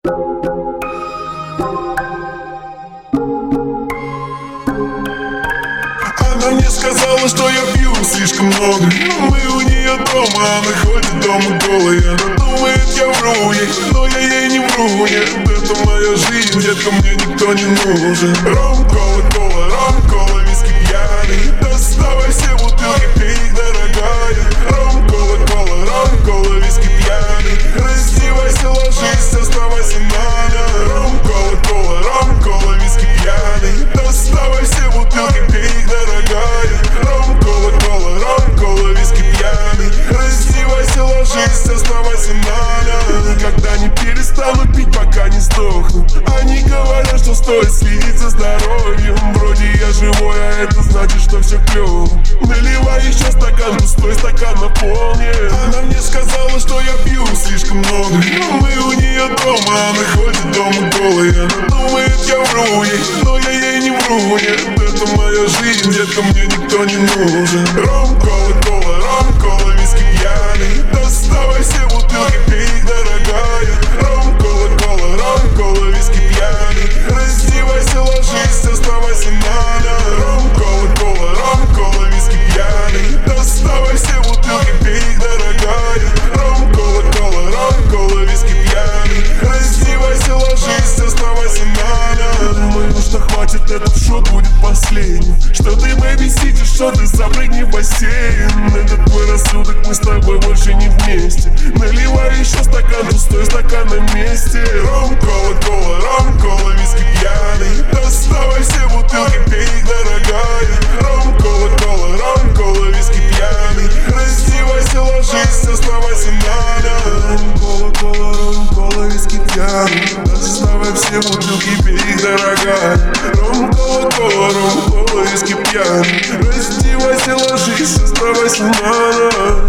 Она мне сказала, что я пью слишком много. Мы у нее дома, она ходит дома голая. Она думает, я вру ей, но я ей не вру. Нет, это моя жизнь, детка, мне никто не нужен. Ром, кола, кола, ром, кола, виски пьяный. Доставай все бутылки, пей их, дорогая. Ром, кола, кола, ром, кола, виски пьяный. Раздевайся, ложись, оставайся надо. Ром, кола, кола, ром, кола, виски пьяный. Доставай все бутылки, пей их, дорогая. Ром, кола, кола, ром, кола, виски пьяный. Раздевайся, ложись, оставайся надо. Никогда не перестану пить, пока не сдохну. Они говорят, что стоит следить за здоровьем. Вроде я живой, а это значит, что все клёво. Наливай еще стакан, пустой стакан наполнен. Она мне сказала, что я пью слишком много. Мы у нее дома, она ходит дома голая. Она думает, я вру ей, но я ей не вру. Нет, это моя жизнь, детка, мне никто не нужен. Ром, кола, кола, ром, кола, виски пьяный. Доставай все бутылки, пей их, дорогая. Ром, кола, кола, ром, кола, виски пьяный. Раздевайся, ложись, оставайся надо. Ром, кола, кола, ром, кола, виски пьяный. Доставай все бутылки, пей их, дорогая. Ром, кола, кола, ром, кола, виски пьяный. Раздевайся, ложись, оставайся надо. Думаю, что хватит, этот шот будет последним. Что ты, бэйби, сидишь, что ты, запрыгни в бассейн. Это твой рассудок, мы с тобой больше не вместе. Наливай еще стакан, пустой стакан на месте. Ром, кола, кола, ром, кола, виски пьяный. Доставай все бутылки, пей их, дорогая. Ром, кола, кола, ром, кола, виски пьяный. Раздевайся, ложись, оставайся надо. Ром, кола, кола, ром, кола, виски пьяный. Доставай все бутылки, пей их, дорогая. Ром, кола, кола, ром, кола, виски пьяный. Раздевайся, ложись, оставайся надо.